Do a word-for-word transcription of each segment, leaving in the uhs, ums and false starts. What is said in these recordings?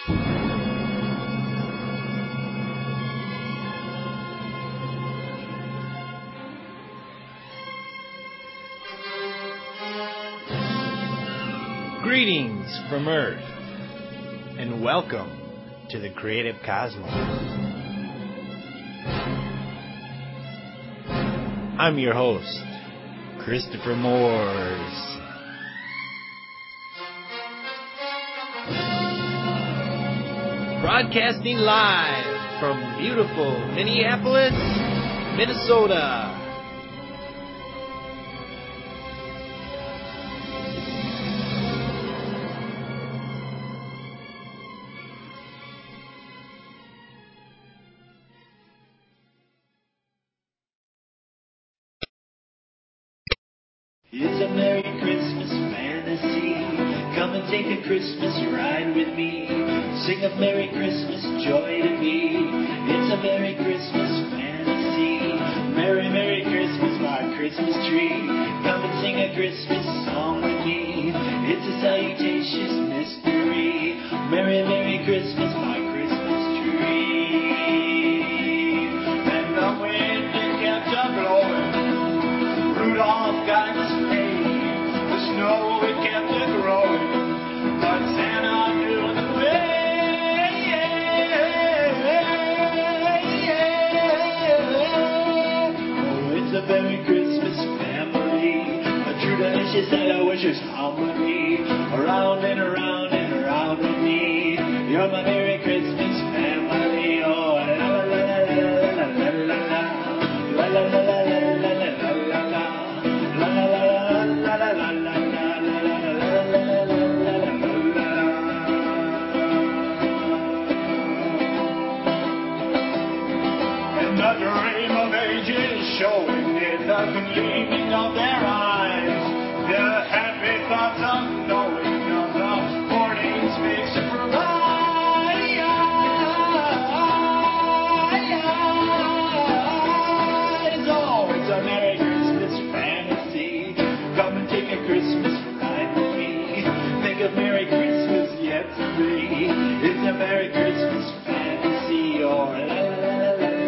Greetings from Earth, and welcome to the Creative Cosmos. I'm your host, Christopher Moores. Broadcasting live from beautiful Minneapolis, Minnesota. It's a Merry Christmas fantasy. Come and take a Christmas ride with me. Sing a Merry Christmas joy to me. It's a Merry Christmas fantasy. Merry, Merry Christmas, my Christmas tree. Come and sing a Christmas song with me. It's a salutacious mystery. Merry, Merry Christmas, my Christmas tree. And the wind it kept a blowing. Rudolph got his sleigh. The snow it kept it growing, but Santa knew the way. Oh, it's a Merry Christmas family, a true delicious night of wishes harmony. Around and around and around with me. You're my Merry Christmas family. Oh, la la la la la la la la la la la la. The dream of ages showing in the gleaming of their eyes, the happy thoughts of knowing of the morning's big surprise. Oh, it's a Merry Christmas fantasy. Come and take a Christmas ride with me. Think of Merry Christmas yet to be. It's a Merry Christmas fantasy. Oh, la la la la la.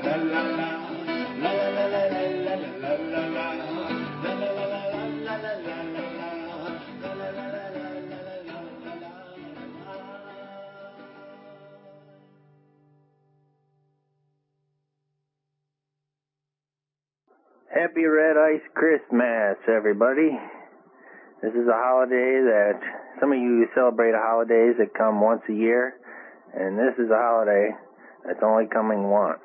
Happy Red Ice Christmas, everybody. This is a holiday that some of you celebrate holidays that come once a year, and this is a holiday that's only coming once.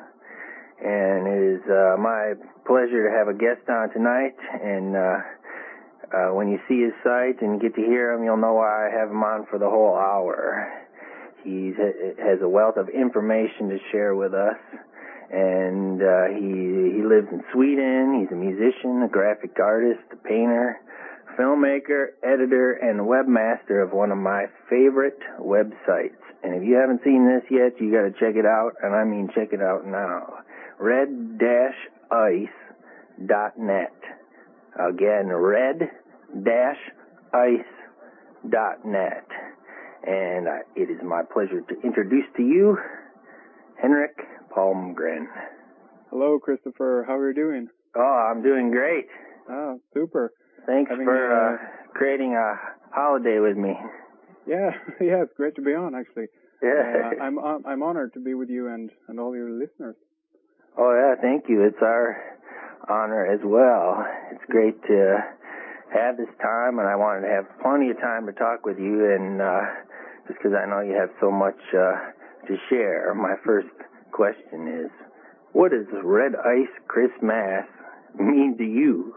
And it is uh, my pleasure to have a guest on tonight, and uh, uh, when you see his site and get to hear him, you'll know why I have him on for the whole hour. He has a wealth of information to share with us. And uh, he he lives in Sweden. He's a musician, a graphic artist, a painter, filmmaker, editor, and webmaster of one of my favorite websites. And if you haven't seen this yet, you got to check it out. And I mean, check it out now. red dash ice dot net. Again, red dash ice dot net. And uh, it is my pleasure to introduce to you Henrik Palmgren. Hello, Christopher. How are you doing? Oh, I'm doing great. Oh, super. Thanks Having, for uh, uh, creating a holiday with me. Yeah, yeah, it's great to be on, actually. Yeah. Uh, I'm I'm honored to be with you and, and all your listeners. Oh, yeah, thank you. It's our honor as well. It's great to have this time, and I wanted to have plenty of time to talk with you, and uh, just because I know you have so much uh, to share. My first question is, what does Red Ice Christmas mean to you?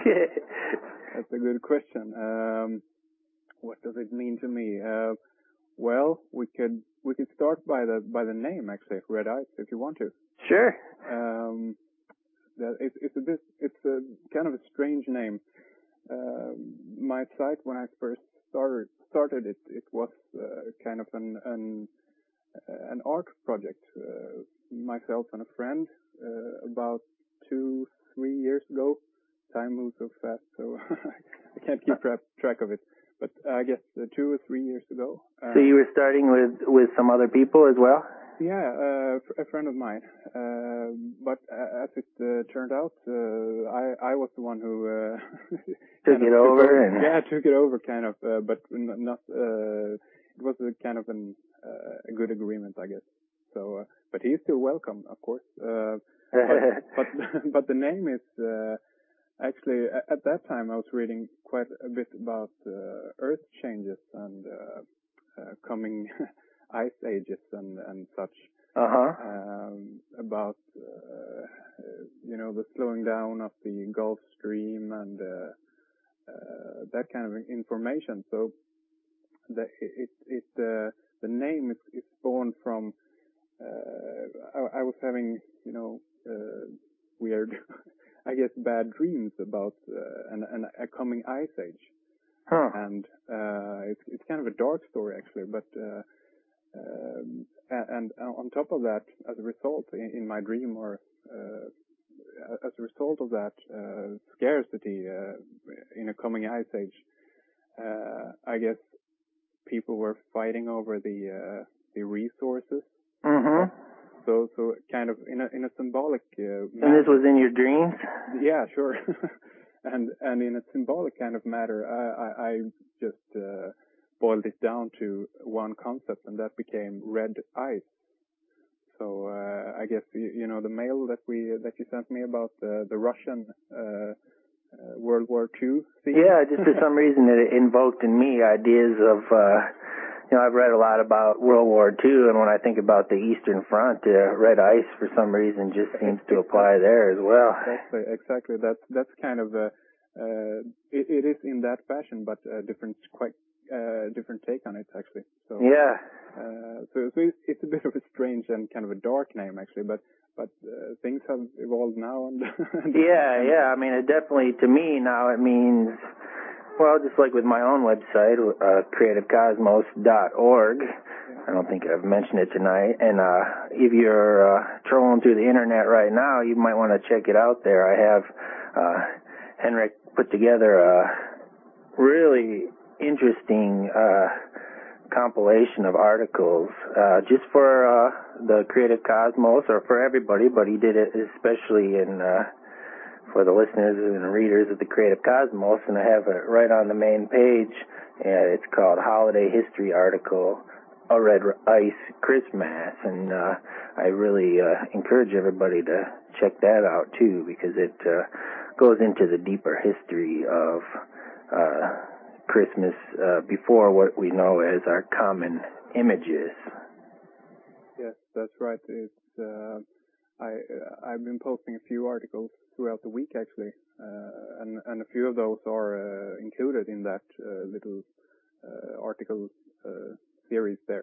That's a good question. Um, what does it mean to me? Uh, well, we could we could start by the by the name, actually, Red Ice, if you want to. Sure. Um, that it's it's a bit, it's a kind of a strange name. Uh, my site, when I first started started it, it was uh, kind of an an an art project. Uh, myself and a friend, uh, about two three years ago. Time moves so fast, so I can't keep tra- track of it. but I guess uh, two or three years ago. Uh, so you were starting with, with some other people as well? Yeah, uh, a friend of mine. Uh, but uh, as it uh, turned out, uh, I I was the one who uh, took it over. Took over and yeah, took it over, kind of. Uh, but not. Uh, it was a kind of an uh, a good agreement, I guess. So, uh, but he's still welcome, of course. Uh, but, but but the name is uh, actually at that time I was reading quite a bit about uh, Earth changes and uh, uh, coming. Ice ages and, and such. Uh-huh. Um, about, uh, you know, the slowing down of the Gulf Stream and uh, uh, that kind of information. So the, it, it, uh, the name is, is born from, uh, I, I was having, you know, uh, weird, I guess, bad dreams about uh, an, an, a coming ice age. Huh. And uh, it's, it's kind of a dark story, actually, but uh, Um, and, and on top of that, as a result, in, in my dream, or uh, as a result of that uh, scarcity uh, in a coming ice age, uh, I guess people were fighting over the uh, the resources. Mm-hmm. So, so kind of in a in a symbolic. Uh, and this was in your dreams? Yeah, sure. and and in a symbolic kind of matter, I, I, I just. Uh, boiled it down to one concept, and that became red ice. So uh, I guess you, you know the mail that we that you sent me about the the Russian uh, uh, World War Two theme. Yeah, just for some reason it invoked in me ideas of uh, you know I've read a lot about World War Two, and when I think about the Eastern Front, uh, red ice for some reason just seems to apply there as well. Exactly, exactly. That's that's kind of a uh, it, it is in that fashion, but a different quite. Uh, different take on it, actually. So yeah. Uh, so so it's, it's a bit of a strange and kind of a dark name, actually. But but uh, things have evolved now. And, and yeah, yeah. I mean, it definitely to me now it means well, just like with my own website, uh, creative cosmos dot org. Yeah. I don't think I've mentioned it tonight. And uh, if you're uh, trolling through the internet right now, you might want to check it out there. I have uh, Henrik put together a really interesting uh, compilation of articles uh, just for uh, the Creative Cosmos, or for everybody, but he did it especially in uh, for the listeners and readers of the Creative Cosmos, and I have it right on the main page. Uh, it's called Holiday History Article, A Red Ice Christmas, and uh, I really uh, encourage everybody to check that out too, because it uh, goes into the deeper history of uh, Christmas uh, before what we know as our common images. Yes, that's right. It's uh, I uh, I've been posting a few articles throughout the week, actually, uh, and and a few of those are uh, included in that uh, little uh, article uh, series there.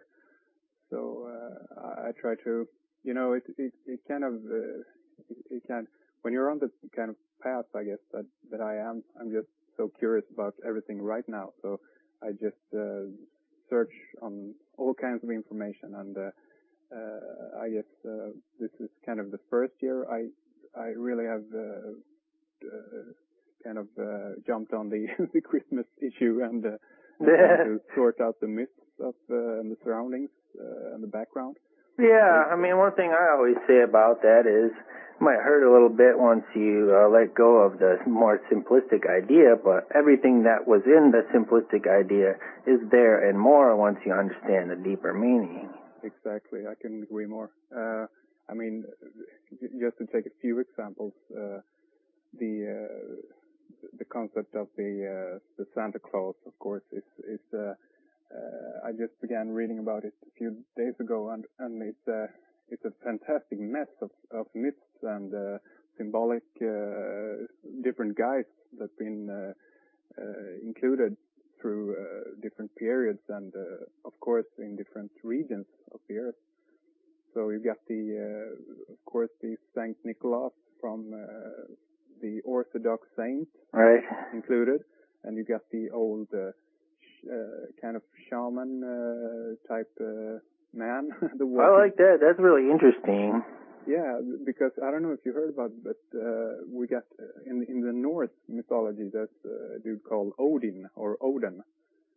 So uh, I try to, you know, it it, it kind of uh, it, it can when you're on the kind of path, I guess that that I am. I'm just so curious about everything right now. So I just uh, search on all kinds of information, and uh, uh, I guess uh, this is kind of the first year I I really have uh, uh, kind of uh, jumped on the the Christmas issue and, uh, and trying to sort out the myths of uh, and the surroundings uh, and the background. Yeah, I mean, one thing I always say about that is it might hurt a little bit once you uh, let go of the more simplistic idea, but everything that was in the simplistic idea is there and more once you understand the deeper meaning. Exactly, I couldn't agree more. Uh, I mean, just to take a few examples, uh, the uh, the concept of the uh, the Santa Claus, of course, is is uh, uh, I just began reading about it a few days ago, and and it's a it's a fantastic mess of of myths and uh, symbolic uh, different guides that've been uh, uh, included through uh, different periods and uh, of course in different regions of the earth. So you got the uh, of course the Saint Nicholas from uh, the Orthodox saint, right, included, and you got the old uh, sh- uh, kind of shaman uh, type uh, man. the I like that. That's really interesting. Yeah, because I don't know if you heard about it, but uh, we got uh, in in the Norse mythology there's a dude called Odin or Odin,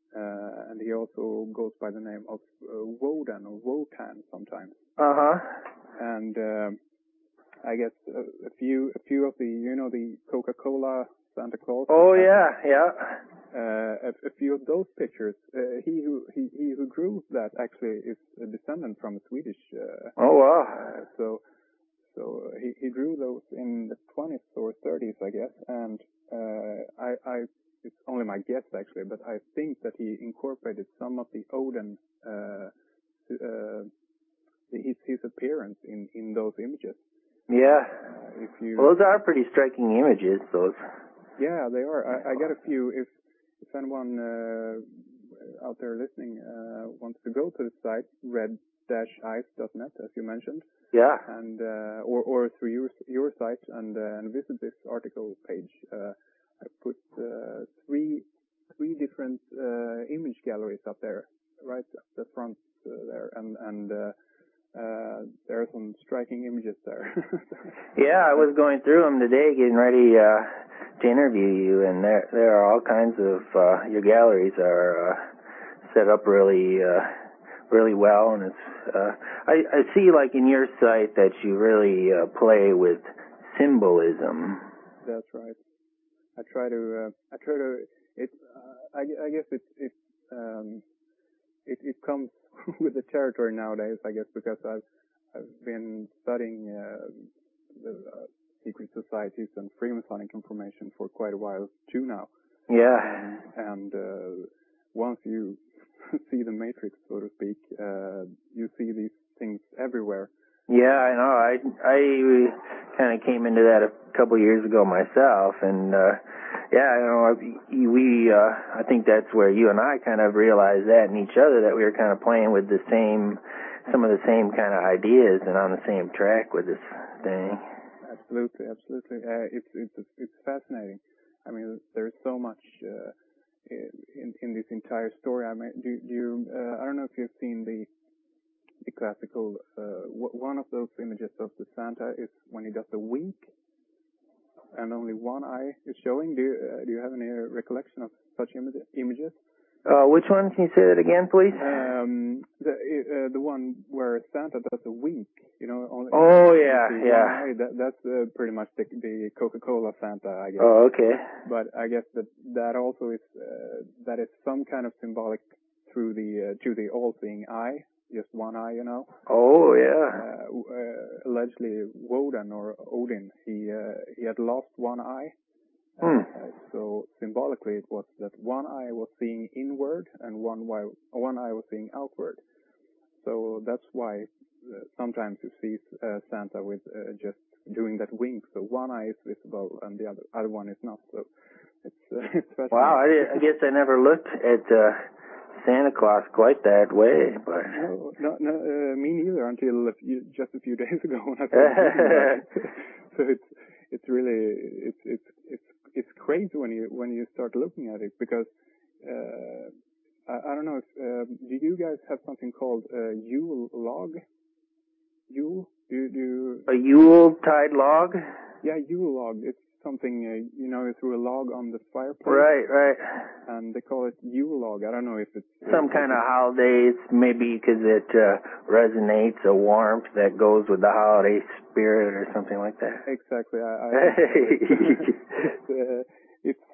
uh, and he also goes by the name of uh, Wodan or Wotan sometimes. Uh huh. And um, I guess a, a few a few of the you know the Coca-Cola Santa Claus. Oh yeah, yeah. Uh, a, a few of those pictures. Uh, he who he, he who drew that actually is a descendant from a Swedish. Uh, Oh wow. uh, so so he he drew those in the twenties or thirties, I guess. And uh, I I it's only my guess actually, but I think that he incorporated some of the Odin uh, uh, his his appearance in in those images. Yeah. Uh, if you Well, those are pretty striking images. Those. yeah, they are. I, I got a few. If if anyone uh, out there listening uh, wants to go to the site red dash ice dot net, as you mentioned, Yeah. and uh, or or through your your site and uh, and visit this article page, uh, I put uh, three three different uh, image galleries up there, right at the front uh, there, and and. Uh, Uh, there are some striking images there. Yeah, I was going through them today, getting ready uh, to interview you, and there there are all kinds of uh, your galleries are uh, set up really uh, really well, and it's uh, I, I see like in your site that you really uh, play with symbolism. That's right. I try to uh, I try to it. Uh, I, I guess it it um, it it comes with the territory nowadays, I guess, because I've I've been studying uh, the uh, secret societies and Freemasonic information for quite a while too now. Yeah. Um, and uh, once you see the matrix, so to speak, uh, you see these things everywhere. Yeah, I know. I I kind of came into that a couple years ago myself, and uh, yeah, you know, we uh, I think that's where you and I kind of realized that in each other, that we were kind of playing with the same, some of the same kind of ideas, and on the same track with this thing. Absolutely, absolutely. Uh, it's it's it's fascinating. I mean, there's so much uh, in in this entire story. I mean, do, do you? Uh, I don't know if you've seen the. The classical, uh, w- one of those images of the Santa is when he does a wink, and only one eye is showing. Do you, uh, do you have any recollection of such im- images? Uh, which one? Can you say that again, please? Um, the uh, the one where Santa does a wink. You know. Only, oh yeah, yeah. Eye, that, that's uh, pretty much the, the Coca-Cola Santa, I guess. Oh okay. But I guess that that also is uh, that is some kind of symbolic through the uh, to the all-seeing eye. Just one eye, you know. Oh yeah. Uh, uh, allegedly, Wodan or Odin, he uh, he had lost one eye. Hmm. Uh, so symbolically, it was that one eye was seeing inward and one eye one eye was seeing outward. So that's why uh, sometimes you see uh, Santa with uh, just doing that wink. So one eye is visible and the other other one is not. So it's uh, it's fascinating. Wow, I, I guess I never looked at. Uh, Santa Claus quite that way, but no, no, no uh, me neither until a few, just a few days ago when I started thinking about it. So it's it's really it's it's it's it's crazy when you when you start looking at it, because uh, I, I don't know if uh, do you guys have something called uh, Yule log? Yule? Do you, do you, a Yule tide log? Yeah, Yule log. It's something uh, you know, through a log on the fireplace. Right, right. And they call it Yule log. I don't know if it's some uh, kind of holidays, maybe because it uh, resonates a warmth that goes with the holiday spirit or something like that. Exactly. I, I it's uh, it's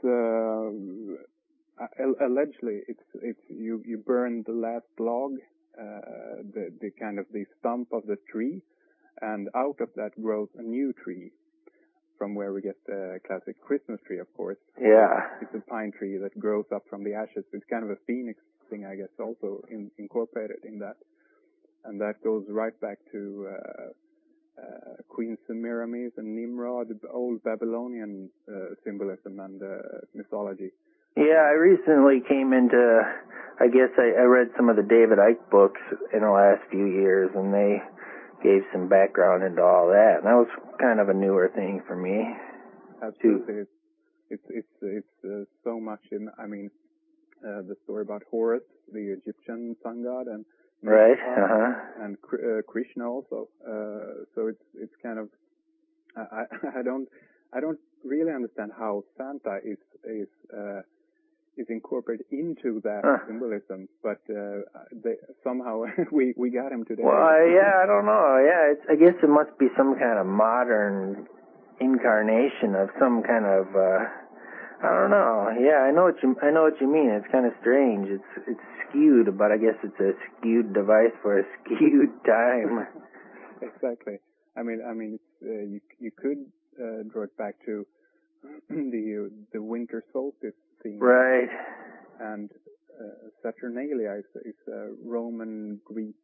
uh, allegedly it's it's you you burn the last log, uh, the the kind of the stump of the tree, and out of that grows a new tree. From where we get the classic Christmas tree, of course. Yeah. It's a pine tree that grows up from the ashes. It's kind of a phoenix thing, I guess, also in, incorporated in that. And that goes right back to uh, uh, Queen Semiramis and Nimrod, old Babylonian uh, symbolism and uh, mythology. Yeah, I recently came into, I guess I, I read some of the David Icke books in the last few years, and they gave some background into all that, and that was kind of a newer thing for me. Absolutely, it's it's it's, it's uh, so much in. I mean, uh, the story about Horus, the Egyptian sun god, and right, uh huh, and uh, Krishna also. Uh, so it's it's kind of. I I don't I don't really understand how Santa is is uh, is incorporated into that Huh. symbolism, but uh, they, somehow we we got him today. Well, I, yeah, I don't know. Yeah, it's, I guess it must be some kind of modern incarnation of some kind of. Uh, I don't know. Yeah, I know what you I know what you mean. It's kind of strange. It's it's skewed, but I guess it's a skewed device for a skewed time. Exactly. I mean, I mean, it's, uh, you you could uh, draw it back to the the winter solstice theme, Right. and uh, Saturnalia is, is a Roman, Greek,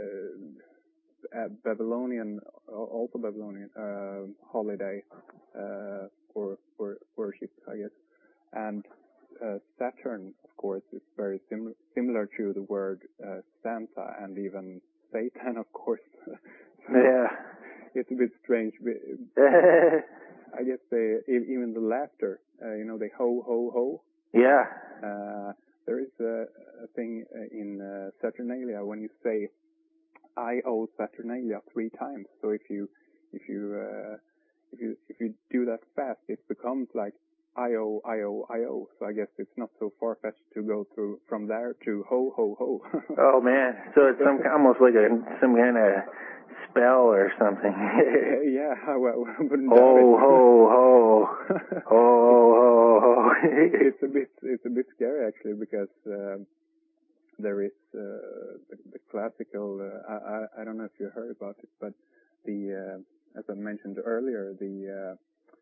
uh, uh, Babylonian, also Babylonian uh, holiday uh, for for worship, I guess. And uh, Saturn, of course, is very sim- similar to the word uh, Santa and even Satan, of course. Yeah. It's a bit strange. I guess they, even the laughter, uh, you know, they ho, ho, ho. Yeah. Uh, there is a, a thing in uh, Saturnalia when you say I owe Saturnalia three times. So if you, if you, uh, if you, if you do that fast, it becomes like I O, I O, I O. So I guess it's not so far-fetched to go through from there to ho, ho, ho. Oh man, so it's some almost like a some kind of spell or something. Yeah, well, I wouldn't ho, doubt it. ho, ho, ho, ho, ho. It's a bit, it's a bit scary actually, because um, there is uh, the, the classical. Uh, I, I, I don't know if you heard about it, but the, uh, as I mentioned earlier, the uh,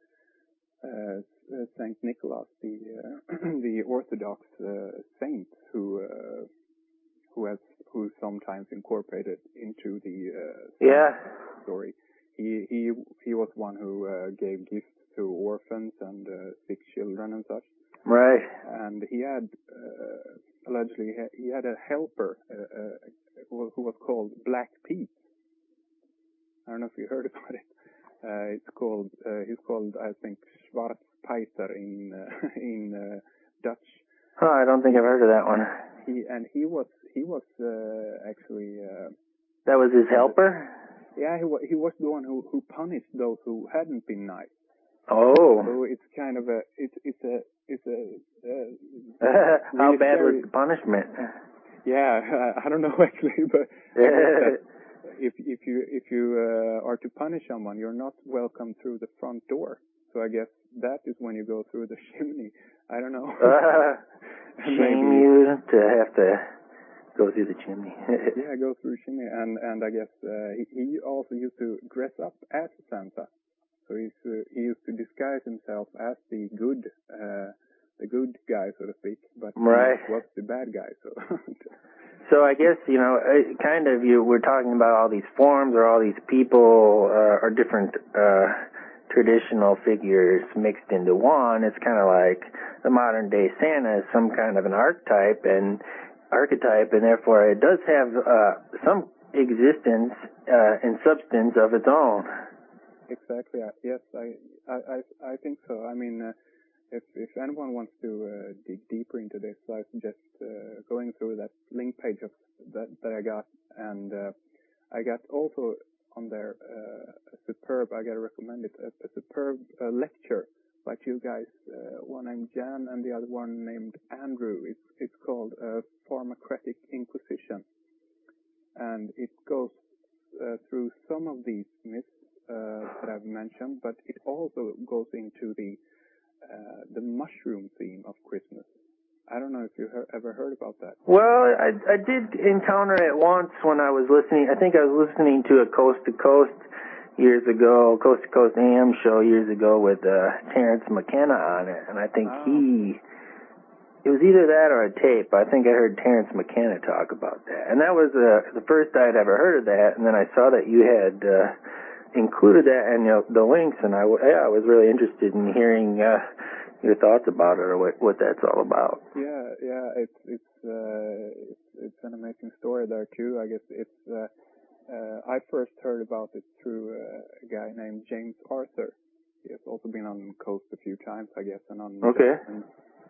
uh, Saint Nicholas, the uh, the Orthodox uh, saint who uh, who has who sometimes incorporated into the uh, Yeah. story. He he he was one who uh, gave gifts to orphans and uh, sick children and such. Right. And he had uh, allegedly he had a helper uh, uh, who who was called Black Pete. I don't know if you heard about it. Uh, it's called uh, he's called I think Schwarzpeiter in uh, in uh, Dutch. Oh, I don't think I've heard of that one. He and he was he was uh, actually uh, That was his helper? yeah he was he was the one who who punished those who hadn't been nice. Oh. So it's kind of a it's it's a it's a uh, How really bad scary. was the punishment? Yeah, I, I don't know actually, but I guess that if if you if you uh, are to punish someone, you're not welcome through the front door. So I guess that is when you go through the chimney. I don't know. Uh, shame Maybe. you to have to go through the chimney. Yeah, go through the chimney, and and I guess uh, he, he also used to dress up as Santa. So he's, uh, he used to disguise himself as the good, uh, the good guy, so to speak. But Right. he was the bad guy. So. So I guess, you know, uh, kind of you, we're talking about all these forms or all these people uh, or different uh, traditional figures mixed into one. It's kind of like the modern day Santa is some kind of an archetype and archetype, and therefore it does have uh, some existence uh, and substance of its own. Exactly. uh, Yes, I, I, I, I think so. I mean, uh, if if anyone wants to uh, dig deeper into this, I suggest uh, going through that link page of that that I got, and uh, I got also on there uh, a superb. I gotta recommend it. A, a superb uh, lecture by two guys, uh, one named Jan and the other one named Andrew. It's it's called uh, Pharmacratic Inquisition, and it goes uh, through some of these myths uh, that I've mentioned, but it also goes into the uh, the mushroom theme of Christmas. I don't know if you he- ever heard about that. Well, I, I did encounter it once when I was listening. I think I was listening to a Coast to Coast years ago, Coast to Coast A M show years ago with uh, Terrence McKenna on it, and I think Oh. he, it was either that or a tape. I think I heard Terrence McKenna talk about that, and that was uh, the first I'd ever heard of that. And then I saw that you had uh, included that in you know, the links, and I, w- yeah, I was really interested in hearing uh, your thoughts about it or what, what that's all about. Yeah, yeah, it's it's uh, it's, it's an amazing story there too. I guess it's. Uh, uh, I first heard about it through uh, a guy named James Arthur. He has also been on Coast a few times, I guess, and on. Okay. And,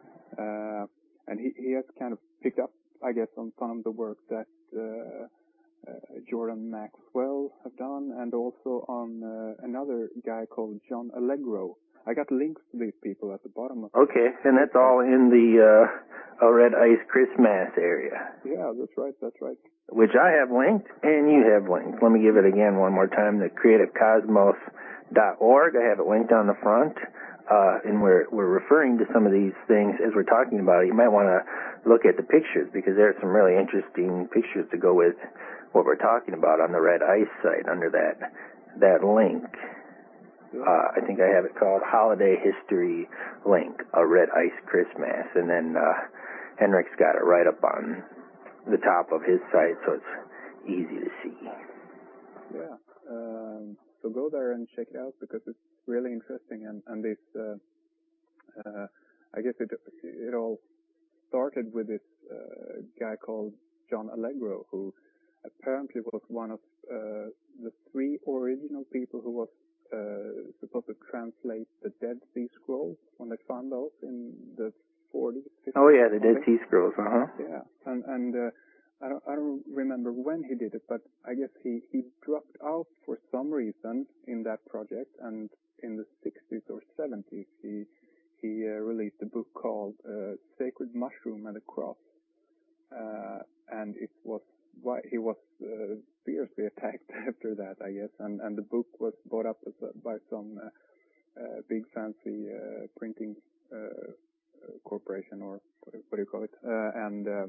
uh, and he he has kind of picked up, I guess, on some of the work that uh, uh, Jordan Maxwell have done, and also on uh, another guy called John Allegro. I got links to these people at the bottom of. Okay, and that's all in the uh, a Red Ice Christmas area. Yeah, that's right. That's right. Which I have linked, and you have linked. Let me give it again one more time. The creative cosmos dot org. I have it linked on the front. Uh, and we're we're referring to some of these things as we're talking about it. You might want to look at the pictures because there are some really interesting pictures to go with what we're talking about on the Red Ice site under that that link. Uh, I think I have it called Holiday History Link, a Red Ice Christmas, and then uh, Henrik's got it right up on the top of his site, so it's easy to see. Yeah. Um, so go there and check it out because it's really interesting, and and this uh, uh, I guess it it all started with this uh, guy called John Allegro, who apparently was one of uh, the three original people who was uh, supposed to translate the Dead Sea Scrolls when they found those in the forties, fifties. Oh yeah, the Dead Sea Scrolls, uh huh. Yeah, and and. Uh, I don't, I don't remember when he did it, but I guess he, he dropped out for some reason in that project, and in the sixties or seventies he he uh, released a book called uh, Sacred Mushroom and the Cross, uh, and it was why he was uh, fiercely attacked after that, I guess, and, and the book was bought up as a, by some uh, uh, big fancy uh, printing uh, corporation, or what do you call it, uh, and uh,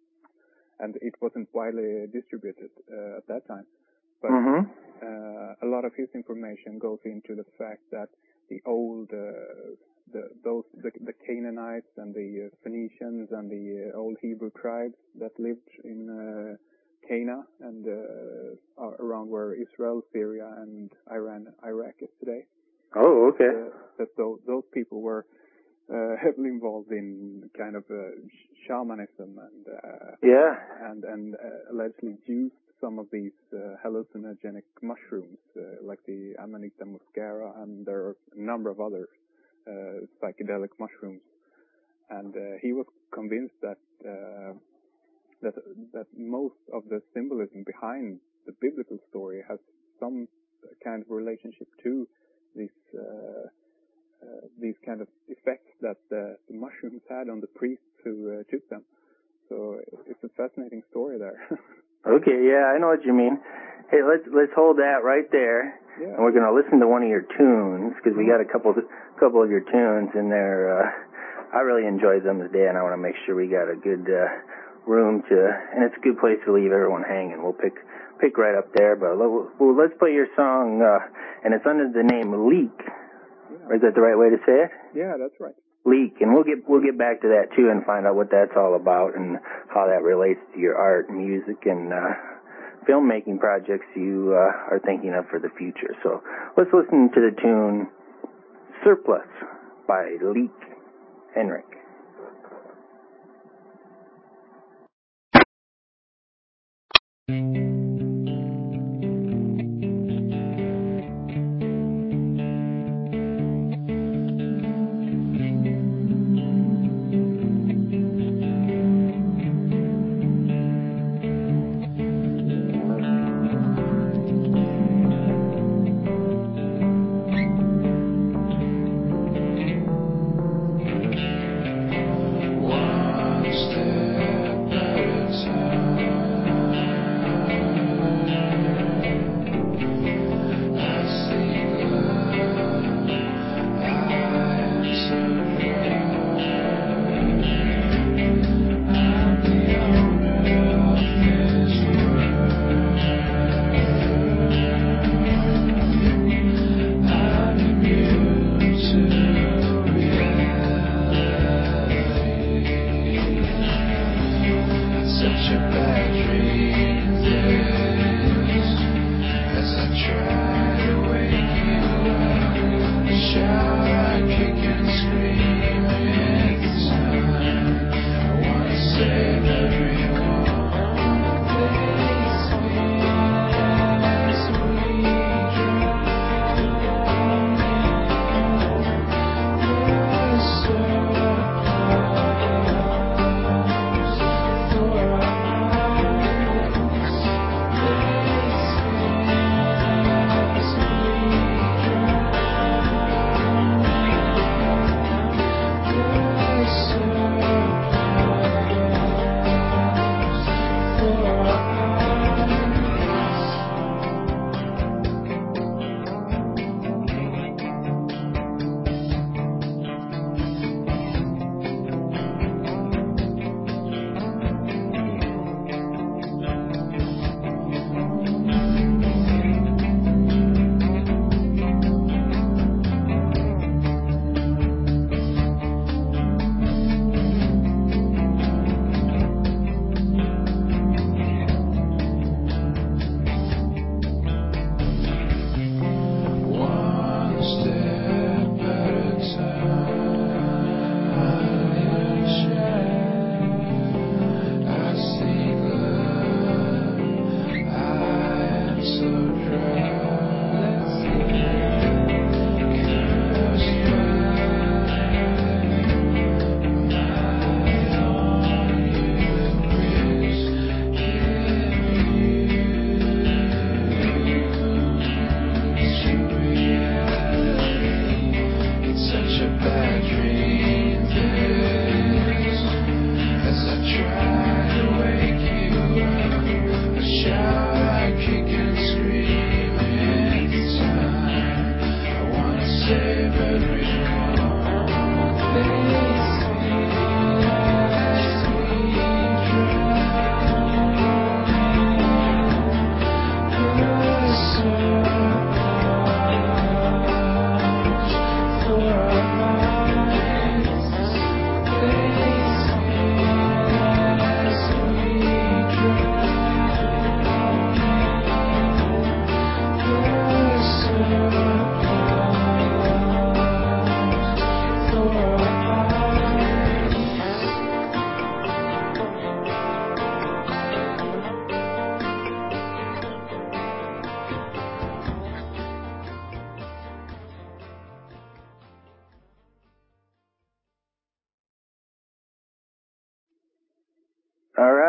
and it wasn't widely distributed uh, at that time. But mm-hmm. uh, a lot of his information goes into the fact that the old, uh, the those the, the Canaanites and the uh, Phoenicians and the uh, old Hebrew tribes that lived in uh, Cana and uh, around where Israel, Syria, and Iran, Iraq is today. Oh, okay. Uh, that those, those people were Uh, heavily involved in kind of uh, shamanism and uh, yeah, and and uh, allegedly used some of these uh, hallucinogenic mushrooms uh, like the Amanita muscaria, and there are a number of other uh, psychedelic mushrooms. And uh, he was convinced that uh, that that most of the symbolism behind the biblical story has some kind of relationship to this. Uh, Uh, these kind of effects that uh, the mushrooms had on the priests who uh, took them. So it's a fascinating story there. Okay, yeah, I know what you mean. Hey, let's let's hold that right there, yeah. and we're going to listen to one of your tunes because we got a couple couple of your tunes in there. Uh, I really enjoyed them today, and I want to make sure we got a good uh, room to, and it's a good place to leave everyone hanging. We'll pick pick right up there, but well, let's play your song, uh, and it's under the name Leak. Yeah. Is that the right way to say it? Yeah, that's right. Leak, and we'll get we'll get back to that too and find out what that's all about and how that relates to your art, music, and uh, filmmaking projects you uh, are thinking of for the future. So let's listen to the tune "Surplus" by Leak. Henrik.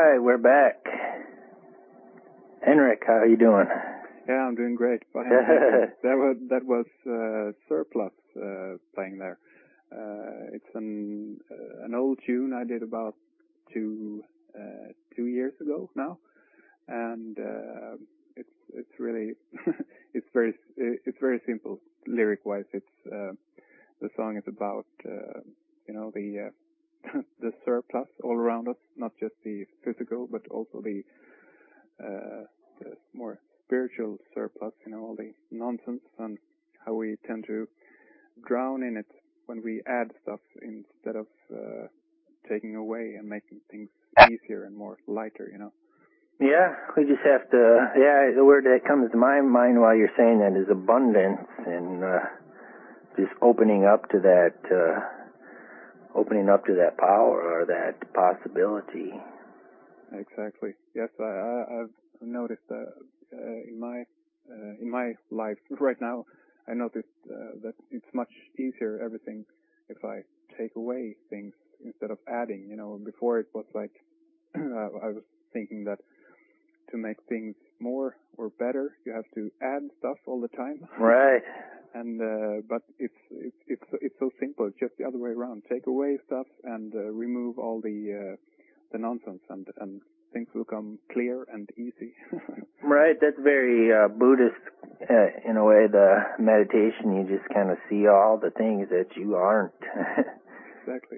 right, we're back. Henrik, how are you doing? Yeah, I'm doing great. Fine, thank you. that was that was uh, Surplus uh, playing there. Uh, it's an uh, an old tune I did about two uh, two years ago now, and uh, it's it's really it's very it's very simple lyric wise. It's uh, the song is about uh, you know the uh, the surplus all around us, not just the physical but also the uh, the more spiritual surplus, you know, all the nonsense and how we tend to drown in it when we add stuff instead of uh, taking away and making things easier and more lighter, you know. Yeah, we just have to, yeah, the word that comes to my mind while you're saying that is abundance, and uh, just opening up to that, uh, opening up to that power or that possibility. Exactly. Yes, I, I, I've noticed that uh, in my uh, in my life right now. I noticed uh, that it's much easier everything if I take away things instead of adding. You know, before it was like I was thinking that to make things more or better, you have to add stuff all the time. Right. And uh, but it's it's it's it's so simple. It's just the other way around. Take away stuff and uh, remove all the uh, the nonsense, and and things will come clear and easy. Right. That's very uh, Buddhist uh, in a way. The meditation, you just kind of see all the things that you aren't. Exactly.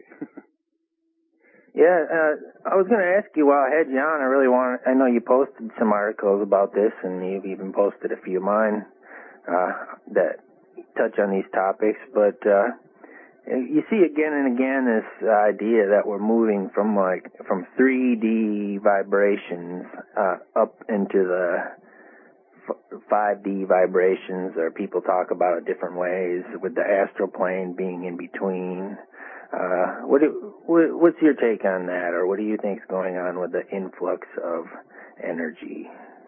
Yeah, uh, I was going to ask you while I had you on, I really want, I know you posted some articles about this, and you've even posted a few of mine uh, that touch on these topics, but uh, you see again and again this idea that we're moving from like, from three D vibrations uh, up into the f- five D vibrations, or people talk about it different ways, with the astral plane being in between. Uh, what, do, what what's your take on that, or what do you think is going on with the influx of energy?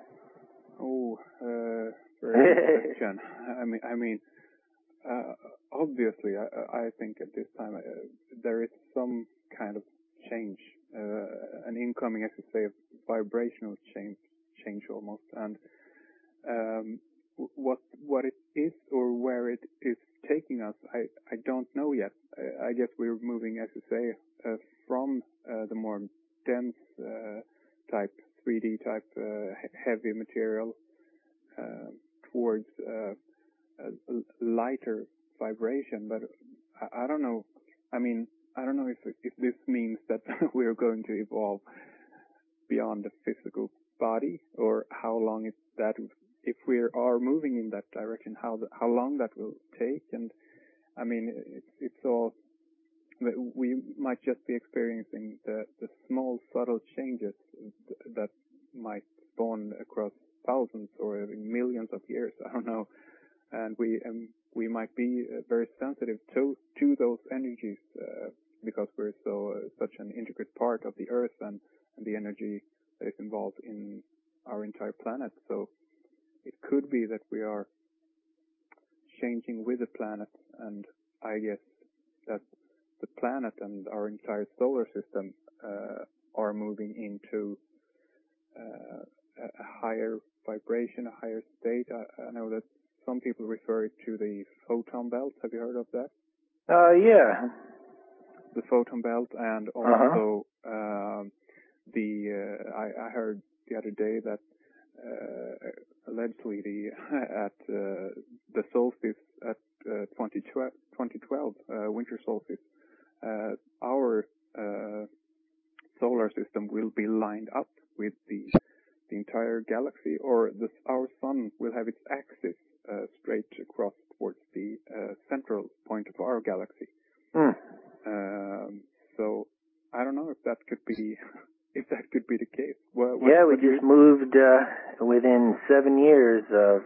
Oh, uh, very good question. I mean, I mean, uh, obviously, I, I think at this time uh, there is some kind of change, uh, an incoming, as you say, vibrational change, change almost, and um, what what it is or where it is taking us, I, I don't know yet. I, I guess we're moving, as you say, uh, from uh, the more dense uh, type, three D type, uh, heavy material uh, towards uh, a lighter vibration. But I, I don't know. I mean, I don't know if if this means that we're going to evolve beyond the physical body, or how long it, that if we are moving in that direction, how the, how long that will take. And I mean, it's it's all, we might just be experiencing the the small subtle changes that might spawn across thousands or millions of years. I don't know, and we um, we might be uh, very sensitive to to those energies uh, because we're so uh, such an intricate part of the Earth and, and the energy that is involved in our entire planet. So it could be that we are changing with the planet, and I guess that the planet and our entire solar system uh, are moving into uh, a higher vibration, a higher state. I, I know that some people refer it to the photon belt. Have you heard of that? Uh, yeah. The photon belt, and also uh-huh. um, the uh, I, I heard the other day that uh, allegedly the at uh, the solstice at uh, twenty twelve uh, winter solstice, uh, our uh, solar system will be lined up with the the entire galaxy, or the, our sun will have its axis uh, straight across towards the uh, central point of our galaxy. Mm. Um, so I don't know if that could be if that could be the case. What, what, yeah, we what just you... moved uh, within seven years of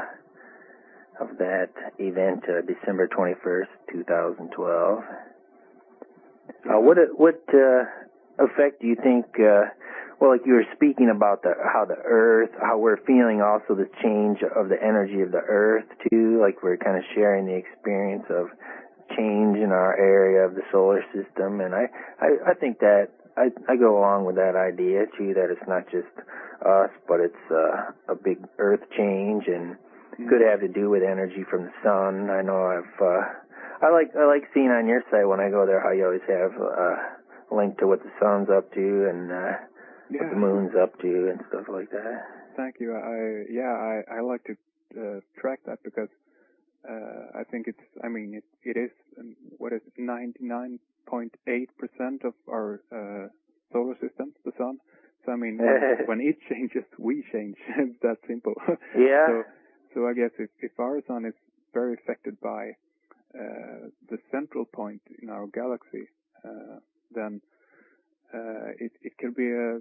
uh, of that event, uh, December twenty-first, twenty twelve. Uh, what what uh, effect do you think? Uh, well, like you were speaking about the how the Earth, how we're feeling, also the change of the energy of the Earth too. Like we're kind of sharing the experience of change in our area of the solar system, and I I, I think that I I go along with that idea too. That it's not just us, but it's uh, a big Earth change, and mm-hmm. could have to do with energy from the sun. I know I've uh, I like I like seeing on your site when I go there how you always have uh, a link to what the sun's up to and uh, yeah. what the moon's up to and stuff like that. Thank you. I yeah I I like to uh, track that because uh, I think it's I mean it it is um, what is ninety-nine point eight percent of our uh, solar system, the sun. So I mean when, when it changes, we change. It's that simple. Yeah. So so I guess if if our sun is very affected by uh, the central point in our galaxy, uh, then uh, it it could be a,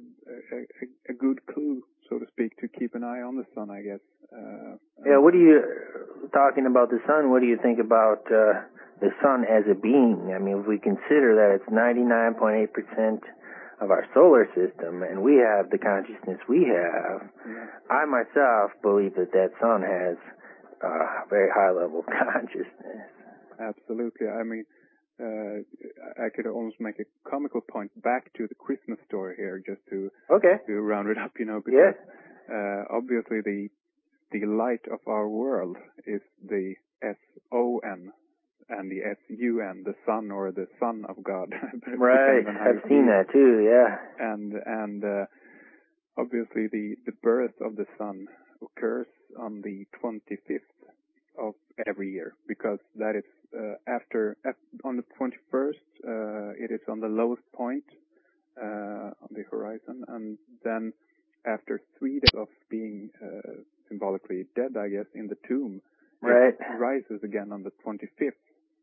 a a good clue, so to speak, to keep an eye on the sun, I guess. Uh, yeah. What do you talking about the sun? What do you think about uh, the sun as a being? I mean, if we consider that it's ninety-nine point eight percent of our solar system, and we have the consciousness we have, yeah. I myself believe that that sun has uh, a very high level of consciousness. Absolutely. I mean, uh, I could almost make a comical point back to the Christmas story here, just to okay. to round it up, you know, because yeah. uh, obviously the the light of our world is the S O N and the S U N, the sun or the Son of God. Right, I've seen that too, yeah. And and uh, obviously the the birth of the sun occurs on the twenty-fifth of every year, because that is uh, after uh, on the twenty-first uh, it is on the lowest point uh, on the horizon, and then after three days of being uh, symbolically dead, I guess, in the tomb, right. it rises again on the twenty-fifth.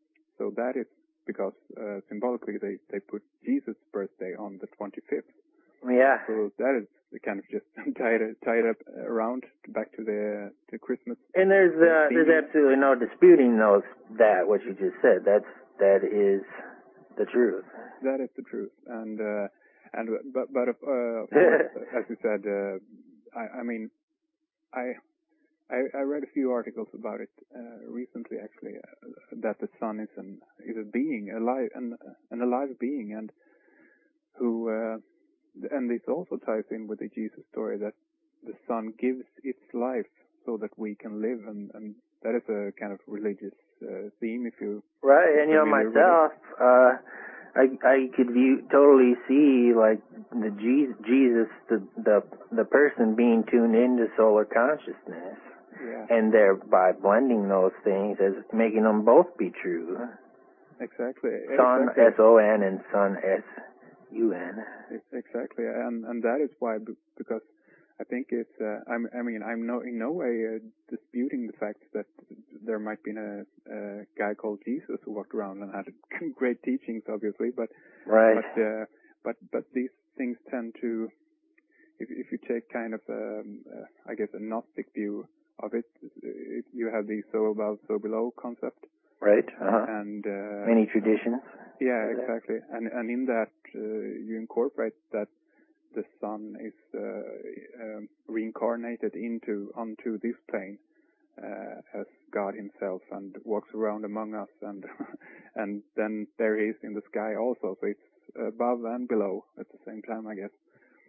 So that is because uh, symbolically they, they put Jesus' birthday on the twenty-fifth. Yeah. So that is kind of just tied tied up around back to the to Christmas. And there's uh, there's absolutely no disputing those that what you just said. That's that is the truth. That is the truth. And uh, and but but uh, of course, as you said, uh, I, I mean, I, I I read a few articles about it uh, recently, actually, uh, that the sun is an is a being, alive, an an alive being, and who. Uh, And this also ties in with the Jesus story that the sun gives its life so that we can live, and, and that is a kind of religious uh, theme. If you right, and you know myself, uh, I I could view totally see like the Je- Jesus, the the the person being tuned into solar consciousness, yeah. and thereby blending those things as making them both be true. Exactly. Sun exactly. S O N and Sun S. U N. Exactly, and and that is why, because I think it's. Uh, I'm, I mean, I'm no in no way uh, disputing the fact that there might be a, a guy called Jesus who walked around and had great teachings, obviously, but right. But uh, but but these things tend to, if if you take kind of, um, uh, I guess, a Gnostic view of it, it, you have the so above, so below concept. Right. Uh-huh. And uh, many traditions. Yeah, exactly. And and in that uh, you incorporate that the sun is uh, um, reincarnated into onto this plane uh, as God Himself and walks around among us, and and then there He is in the sky also. So it's above and below at the same time, I guess.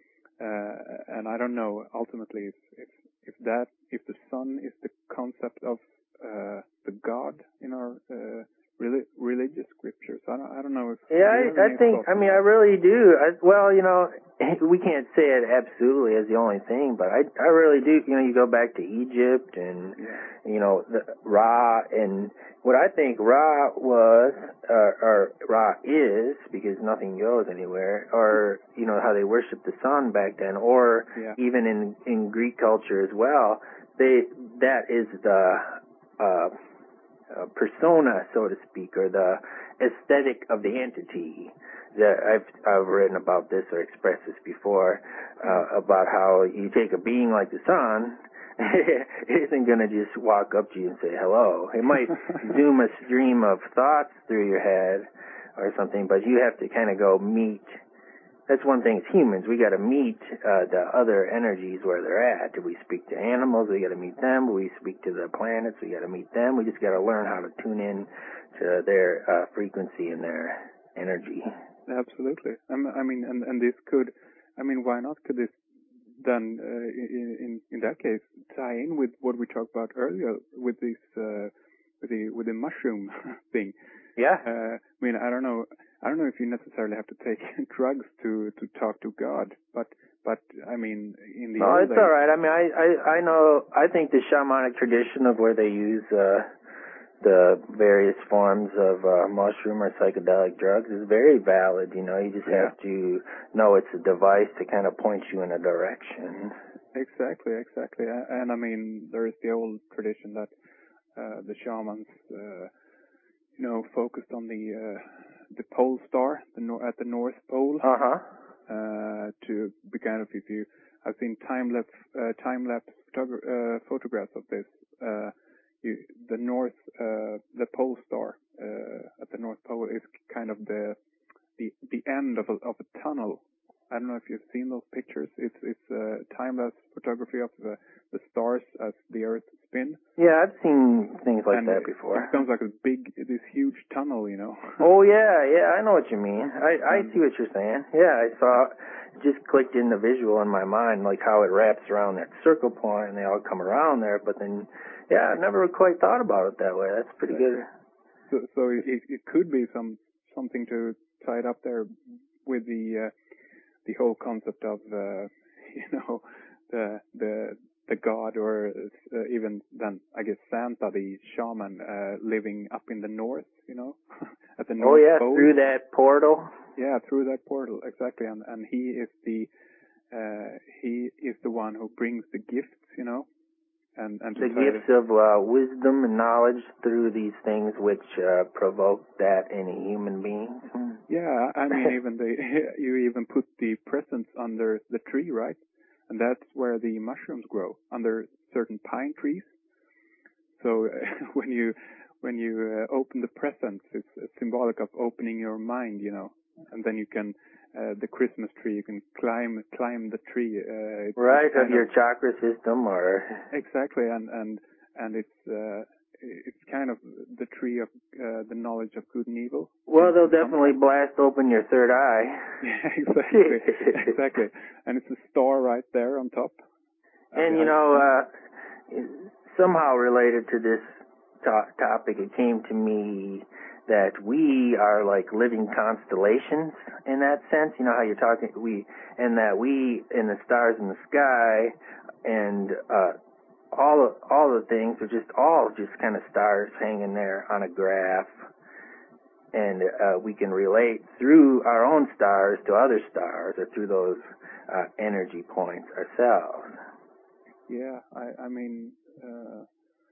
Uh, and I don't know ultimately if if if that if the sun is the concept of uh, the God in our uh, relig- religious scriptures. I don't, I don't know if... Yeah, I, I think, I mean, I really do. I, well, you know, we can't say it absolutely as the only thing, but I, I really do. You know, you go back to Egypt and, yeah. you know, the, Ra, and what I think Ra was, uh, or Ra is, because nothing goes anywhere, or, you know, how they worshiped the sun back then, or yeah. even in, in Greek culture as well, they, that is the, uh, Uh, persona, so to speak, or the aesthetic of the entity. That I've I've written about this or expressed this before uh, about how you take a being like the sun, it isn't going to just walk up to you and say hello. It might zoom a stream of thoughts through your head or something, but you have to kind of go meet. That's one thing as humans. We got to meet uh, the other energies where they're at. We speak to animals, we got to meet them. We speak to the planets, we got to meet them. We just got to learn how to tune in to their uh, frequency and their energy. Absolutely. I m- I mean, and, and this could, I mean, why not could this then, uh, in, in, in that case, tie in with what we talked about earlier with this, uh, with the, with the mushroom thing? Yeah. Uh, I mean, I don't know, I don't know if you necessarily have to take drugs to, to talk to God, but, but, I mean, in the No, old it's days, all right. I mean, I, I, I know, I think the shamanic tradition of where they use, uh, the various forms of uh, mushroom or psychedelic drugs is very valid. You know, you just Yeah. have to know it's a device to kind of point you in a direction. Exactly, exactly. A- And I mean, there is the old tradition that uh, the shamans, uh, you know, focused on the uh, the pole star, the nor- at the North Pole, Uh huh. uh, to be kind of, if you, I've seen time lapse uh, time lapse photogra- uh, photographs of this. Uh, you, the North, uh, the pole star uh, at the North Pole is kind of the the the end of a of a tunnel. I don't know if you've seen those pictures. It's it's a time-lapse photography of the, the stars as the Earth spins. Yeah, I've seen things like and that it, before. It becomes like a big, this huge tunnel, you know. Oh yeah, yeah, I know what you mean. I I Um, see what you're saying. Yeah, I saw. It just clicked in the visual in my mind, like how it wraps around that circle point, and they all come around there. But then, yeah, I never quite thought about it that way. That's pretty good. So, so it it could be some something to tie it up there with the uh, the whole concept of uh, you know the the the god, or uh, even then I guess Santa, the shaman, uh, living up in the north, you know, at the Oh North yeah, Pole. through that portal. Yeah, through that portal, exactly. And and he is the uh, he is the one who brings the gifts, you know, and and to The tie gifts of uh, wisdom and knowledge through these things which uh, provoke that in a human being. Yeah, I mean, even the you even put the presents under the tree, right? And that's where the mushrooms grow, under certain pine trees. So uh, when you when you uh, open the presents, it's, it's symbolic of opening your mind, you know. And then you can uh, the Christmas tree, you can climb climb the tree. Uh, it's, Right, it's of kind your chakra system, or exactly, and and and it's uh, it's kind of the tree of uh, the knowledge of good and evil. well, they'll definitely blast open your third eye. Yeah, exactly, exactly. And it's a star right there on top. And I, you I, know, uh, somehow related to this to- topic, it came to me that we are like living constellations in that sense. You know how you're talking, we, and that we, and the stars in the sky, and uh, all of, all the things are just all just kind of stars hanging there on a graph, and uh, we can relate through our own stars to other stars, or through those uh, energy points ourselves. yeah, I, I mean, uh,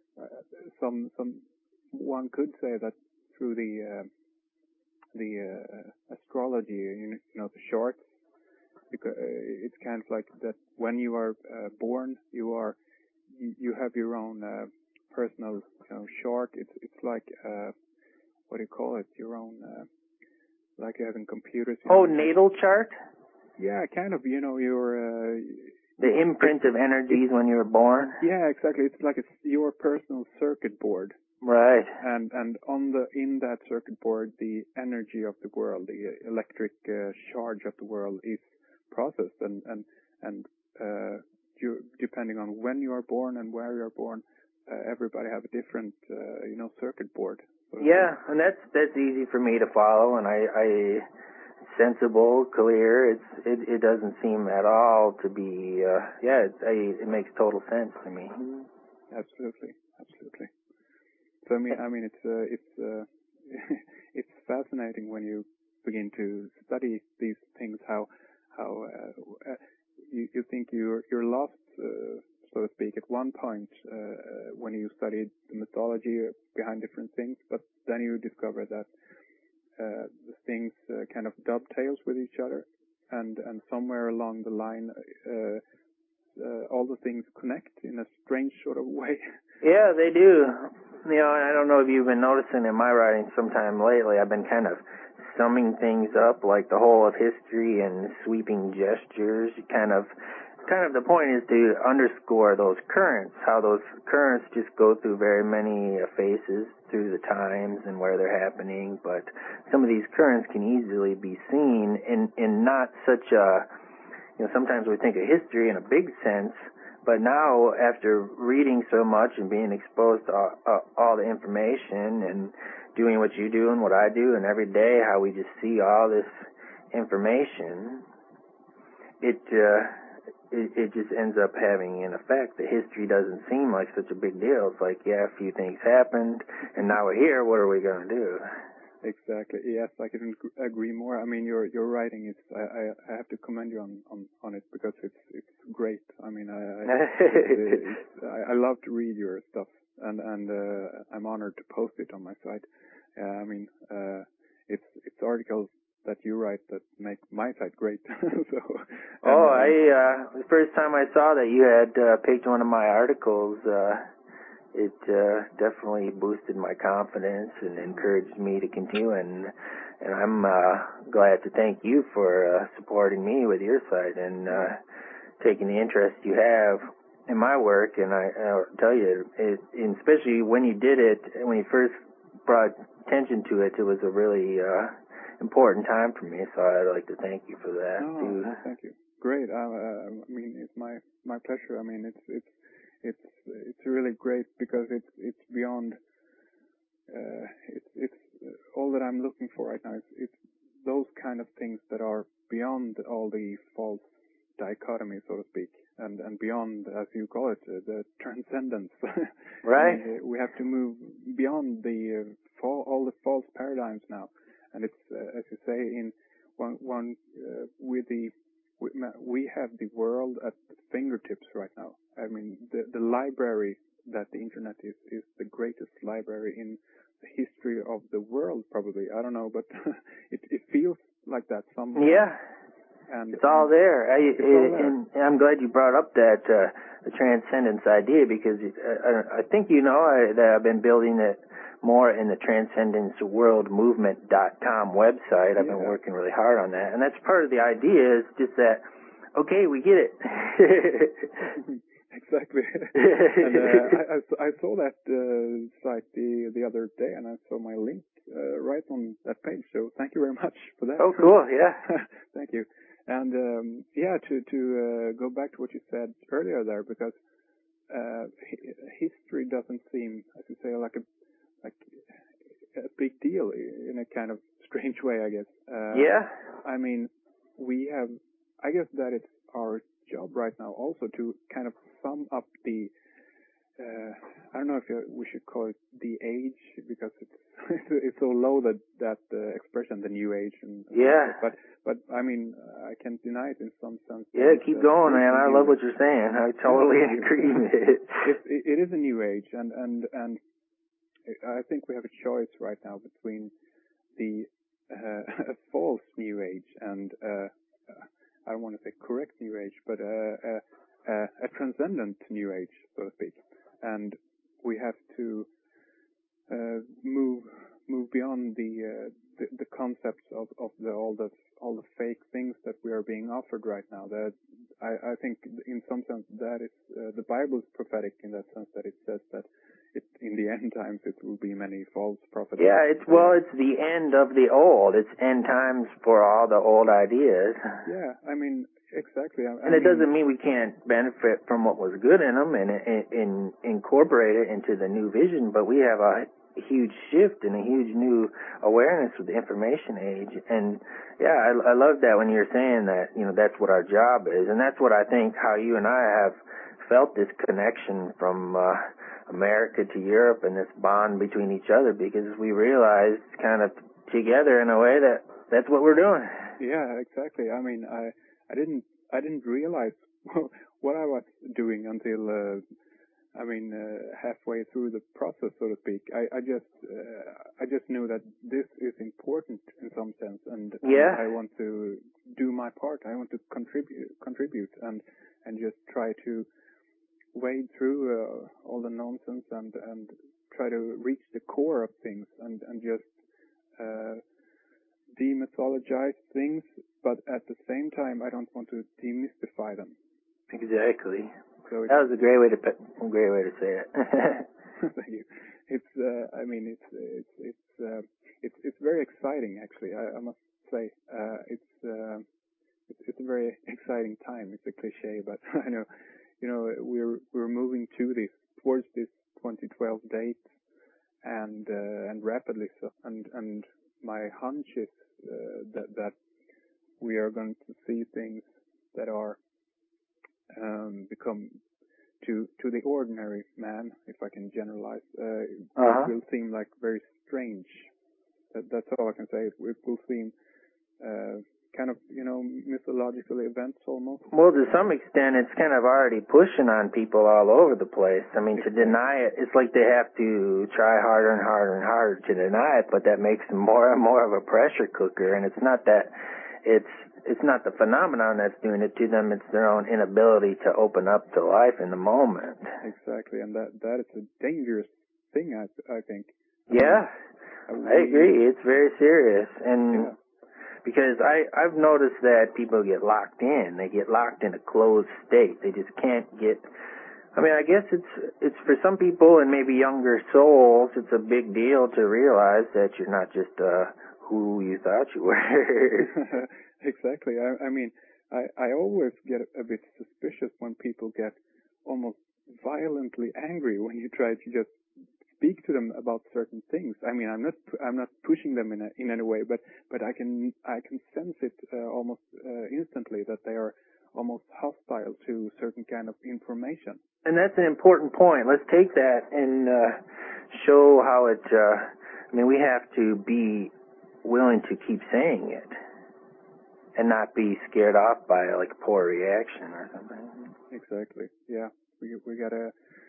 some some one could say that through the uh, the uh, astrology, you know, the charts, because it's kind of like that when you are uh, born, you are you, you have your own uh, personal, you know, chart. It's it's like uh, what do you call it? Your own, uh, like you have in computers. You Oh, know, natal chart? yeah, kind of. You know, your uh, The imprint of energies when you were born? yeah, exactly. It's like it's your personal circuit board. Right. And and on the in that circuit board, the energy of the world, the electric uh, charge of the world is processed, and and and uh, you, depending on when you are born and where you are born, uh, everybody have a different uh, you know circuit board. So Yeah, and that's that's easy for me to follow, and I, I sensible, clear. It's it, it doesn't seem at all to be. Uh, yeah, it, I, it makes total sense to me. absolutely, absolutely. So I mean, I mean, it's uh, it's uh, it's fascinating when you begin to study these things. How how uh, uh, you you think you're you're lost, uh, so to speak, at one point uh, when you studied the mythology behind different things, but then you discover that uh, the things uh, kind of dovetails with each other, and and somewhere along the line, uh, uh, all the things connect in a strange sort of way. Yeah, they do. You know, and I don't know if you've been noticing in my writing sometime lately, I've been kind of summing things up, like the whole of history and sweeping gestures, kind of kind of the point is to underscore those currents, how those currents just go through very many uh, phases through the times and where they're happening, but some of these currents can easily be seen in, in not such a, you know, sometimes we think of history in a big sense, but now after reading so much and being exposed to all, uh, all the information and doing what you do and what I do and every day, how we just see all this information, it, uh, it, it just ends up having an effect. The history doesn't seem like such a big deal. It's like, yeah, a few things happened, and now we're here. What are we going to do? Exactly. Yes, I couldn't agree more. I mean, your your writing is. I, I, I have to commend you on, on, on it because it's it's great. I mean, I I, it's, it's, I, I love to read your stuff, and and uh, I'm honored to post it on my site. Uh, I mean, uh, it's it's articles that you write that make my site great. so. Oh, and, I uh, the first time I saw that you had uh, picked one of my articles. Uh, It uh, definitely boosted my confidence and encouraged me to continue, and and I'm uh, glad to thank you for uh, supporting me with your site and uh, taking the interest you have in my work. And I, I'll tell you, it, and especially when you did it, when you first brought attention to it, it was a really uh, important time for me. So I'd like to thank you for that. Oh, too. thank you. Great. Uh, uh, I mean, it's my my pleasure. I mean, it's it's. It's it's really great because it's it's beyond. Uh, it's it's all that I'm looking for right now. It's it's those kind of things that are beyond all the false dichotomy, so to speak, and and beyond, as you call it, uh, the transcendence. Right. I mean, we have to move beyond the uh, fall, all the false paradigms now, and it's uh, as you say in one one uh, with the. We have the world at the fingertips right now. I mean, the, the library that the internet is, is the greatest library in the history of the world, probably. I don't know, but it, it feels like that somehow. Yeah. And it's all there. I, it's it, all there. And I'm glad you brought up that uh, the transcendence idea because I, I think you know I, that I've been building it more in the Transcendence World Movement dot com website. I've yeah. been working really hard on that, and that's part of the idea. Is just that, okay, we get it. Exactly. and uh, I, I, I saw that uh, site the the other day, and I saw my link uh, right on that page. So thank you very much for that. Oh, cool. Yeah. Thank you. And um, yeah, to to uh, go back to what you said earlier there, because uh, history doesn't seem, as you say, like a like a big deal in a kind of strange way, I guess. Uh, yeah. I mean, we have, I guess that it's our job right now also to kind of sum up the, uh, I don't know if we should call it the age, because it's it's so low that that uh, expression, the new age. And, yeah. But, but I mean, I can't deny it in some sense. Yeah, keep going, man. I love what you're saying. I totally agree with it. It, it is a new age, and, and, and I think we have a choice right now between the uh, false new age and uh, uh, I don't want to say correct new age, but uh, uh, uh, a transcendent new age, so to speak. And we have to uh, move move beyond the, uh, the the concepts of, of the all the all the fake things that we are being offered right now. That I, I think in some sense that is uh, the Bible is prophetic in that sense that it says that. It, in the end times, it will be many false prophets. Yeah, it's well, it's the end of the old. It's end times for all the old ideas. Yeah, I mean, exactly. I, and I it mean, doesn't mean we can't benefit from what was good in them and, and, and incorporate it into the new vision, but we have a huge shift and a huge new awareness with the information age. And yeah, I, I love that when you're saying that, you know, that's what our job is. And that's what I think how you and I have felt this connection from uh, America to Europe and this bond between each other, because we realized kind of together in a way that that's what we're doing. Yeah, exactly. I mean, I I didn't I didn't realize what I was doing until uh, I mean uh, halfway through the process, so to speak. I I just uh, I just knew that this is important in some sense, and, yeah. and I want to do my part. I want to contribute contribute and and just try to wade through uh, all the nonsense and, and try to reach the core of things and, and just uh, demythologize things, but at the same time I don't want to demystify them. Exactly. So that was a great way to a great way to say it. Thank you. It's uh, I mean it's it's it's uh, it's it's very exciting actually. I, I must say uh, it's, uh, it's it's a very exciting time. It's a cliche, but I know you know we're we're moving to this towards this twenty twelve date and uh, and rapidly so. And and my hunch is uh, that that we are going to see things that are um, become to to the ordinary man, if I can generalize, uh, uh-huh. it will seem like very strange. That, that's all I can say. It, it will seem uh, kind of, you know, mythological events almost. Well, to some extent, it's kind of already pushing on people all over the place. I mean, to deny it, it's like they have to try harder and harder and harder to deny it, but that makes them more and more of a pressure cooker. And it's not that it's it's not the phenomenon that's doing it to them. It's their own inability to open up to life in the moment. Exactly, and that that is a dangerous thing, I I think. Yeah, I, mean, I, I agree. It's very serious, and. Yeah. Because I, I've noticed that people get locked in. They get locked in a closed state. They just can't get... I mean, I guess it's it's for some people and maybe younger souls, it's a big deal to realize that you're not just uh, who you thought you were. Exactly. I, I mean, I, I always get a bit suspicious when people get almost violently angry when you try to just speak to them about certain things. I mean, I'm not I'm not pushing them in a, in any way, but but I can I can sense it uh, almost uh, instantly that they are almost hostile to certain kind of information. And that's an important point. Let's take that and uh, show how it. Uh, I mean, we have to be willing to keep saying it and not be scared off by like a poor reaction or something. Exactly. Yeah. We we gotta.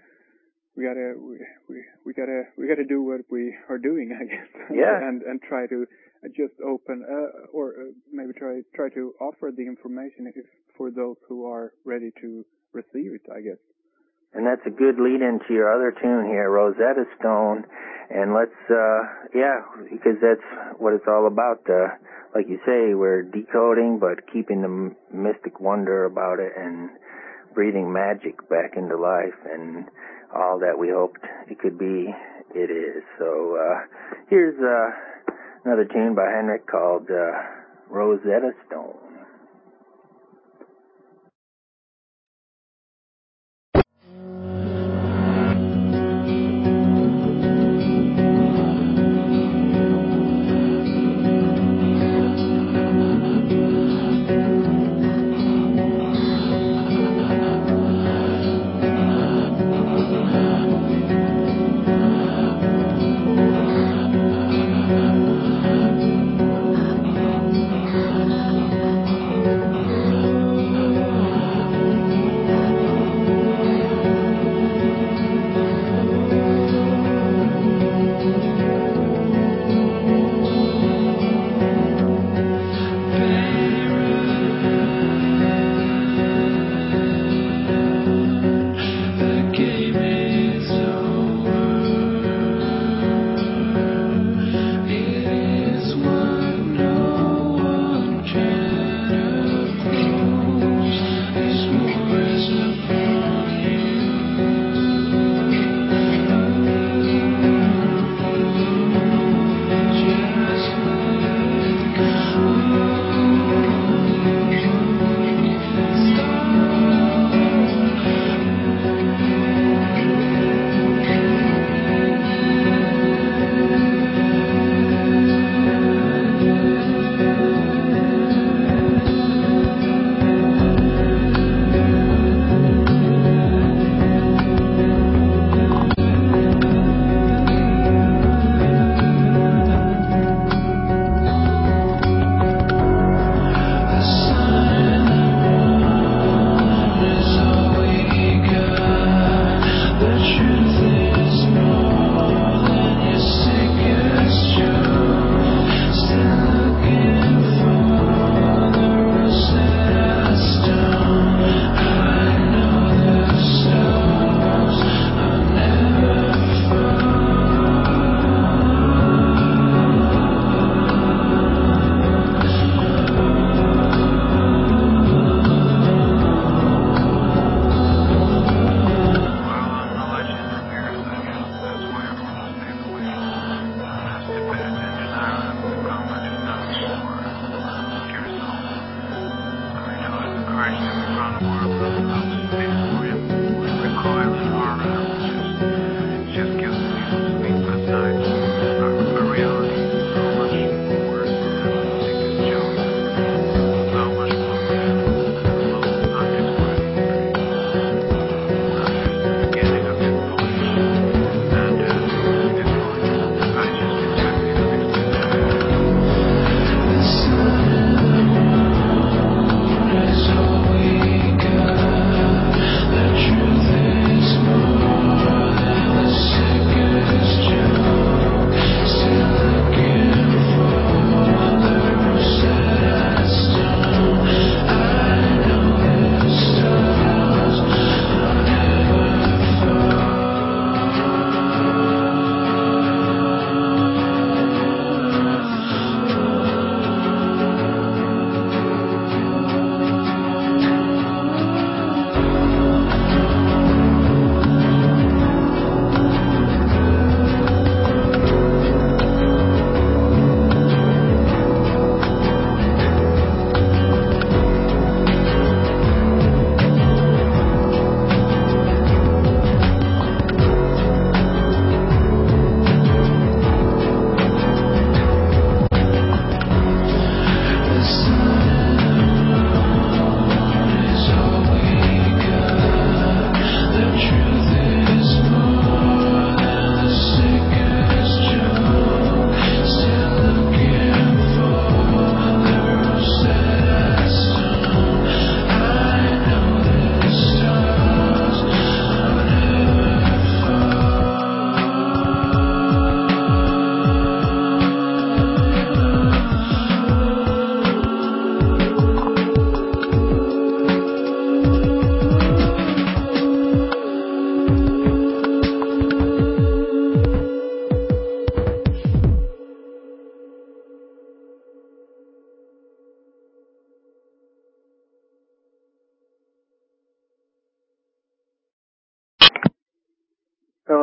We gotta, we, we, we gotta, we gotta do what we are doing, I guess. Yeah. and, and try to just open, uh, or uh, maybe try, try to offer the information if, for those who are ready to receive it, I guess. And that's a good lead into your other tune here, Rosetta Stone. And let's, uh, yeah, because that's what it's all about. Uh, like you say, we're decoding, but keeping the mystic wonder about it and breathing magic back into life. And all that we hoped it could be, it is. So uh, here's uh, another tune by Henrik called uh, Rosetta Stone.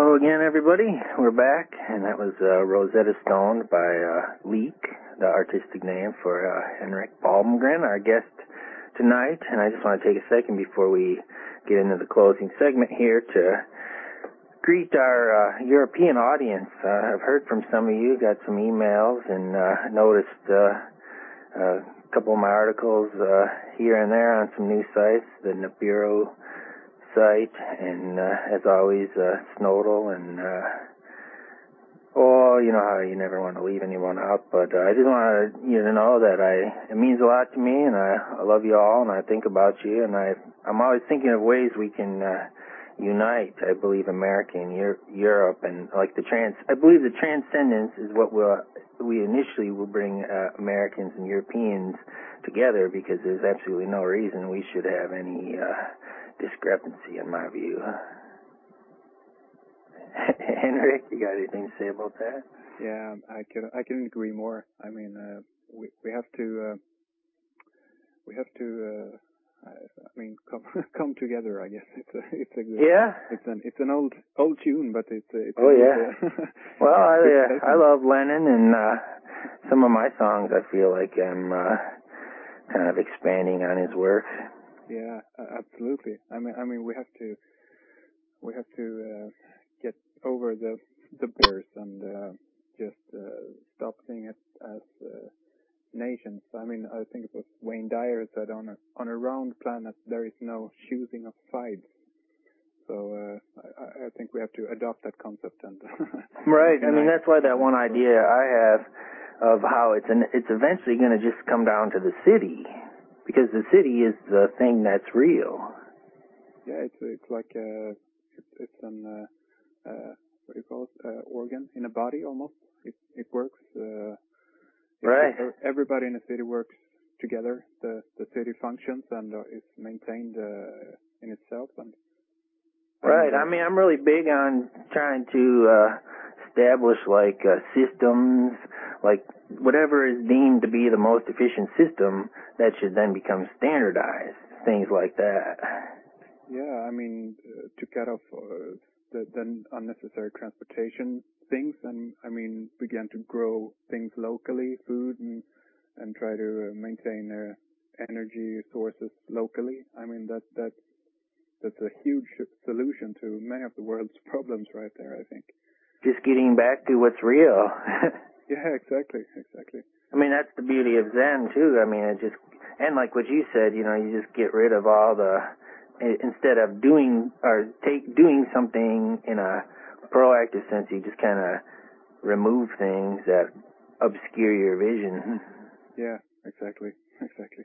Hello again, everybody. We're back, and that was uh, Rosetta Stone by uh, Leek, the artistic name for uh, Henrik Balmgren, our guest tonight. And I just want to take a second before we get into the closing segment here to greet our uh, European audience. Uh, I've heard from some of you, got some emails, and uh, noticed uh, a couple of my articles uh, here and there on some news sites, the Nibiru site, and uh, as always, uh, Snowdle, and uh, oh, you know how you never want to leave anyone out, but uh, I just want you to know that I it means a lot to me, and I, I love you all, and I think about you, and I I'm always thinking of ways we can uh, unite. I believe America and Euro- Europe, and like the trans. I believe the transcendence is what will we initially will bring uh, Americans and Europeans together, because there's absolutely no reason we should have any Uh, discrepancy, in my view. Henrik, you got anything to say about that? Yeah, I can I can agree more. I mean, uh, we we have to uh, we have to uh, I, I mean come come together. I guess it's a it's a good, yeah. It's an it's an old old tune, but it's, it's oh good, yeah. Uh, well, I uh, I love Lennon, and uh, some of my songs I feel like I'm uh, kind of expanding on his work. Yeah, uh, absolutely. I mean, I mean, we have to, we have to uh, get over the the bears and uh, just uh, stop seeing it as uh, nations. I mean, I think it was Wayne Dyer said, "On a on a round planet, there is no choosing of sides." So uh, I, I think we have to adopt that concept and. Right. I mean, that's why that one idea I have of how it's an it's eventually going to just come down to the city. Because the city is the thing that's real. Yeah, it's it's like a, it's, it's an uh, uh, what do you call it? Uh, organ in a body almost. It it works. Uh, right. It, everybody in the city works together. The the city functions and uh, is maintained uh, in itself. And right. I mean, I'm really big on trying to uh, establish like uh, systems, like whatever is deemed to be the most efficient system, that should then become standardized, things like that. Yeah, I mean, uh, to cut off uh, the, the unnecessary transportation things, and I mean, begin to grow things locally, food, and and try to uh, maintain uh, energy sources locally. I mean, that that that's a huge solution to many of the world's problems right there, I think. Just getting back to what's real. Yeah, exactly, exactly. I mean, that's the beauty of Zen, too. I mean, it just, and like what you said, you know, you just get rid of all the, instead of doing, or take, doing something in a proactive sense, you just kind of remove things that obscure your vision. Yeah, exactly, exactly.